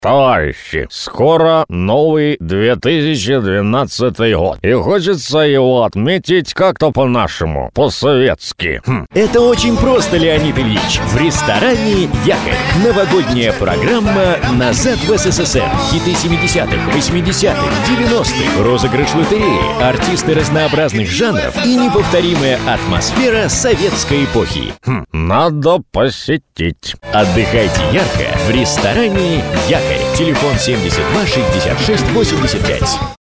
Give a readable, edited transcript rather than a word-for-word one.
Товарищи, скоро новый 2012 год, и хочется его отметить как-то по-нашему, по-советски. Это очень просто, Леонид Ильич. В ресторане «Якорь». Новогодняя программа «Назад в СССР». Хиты 70-х, 80-х, 90-х, розыгрыш лотереи, артисты разнообразных жанров и неповторимая атмосфера советской эпохи. Надо посетить. Отдыхайте ярко в ресторане «Якорь». Телефон 72 66 85.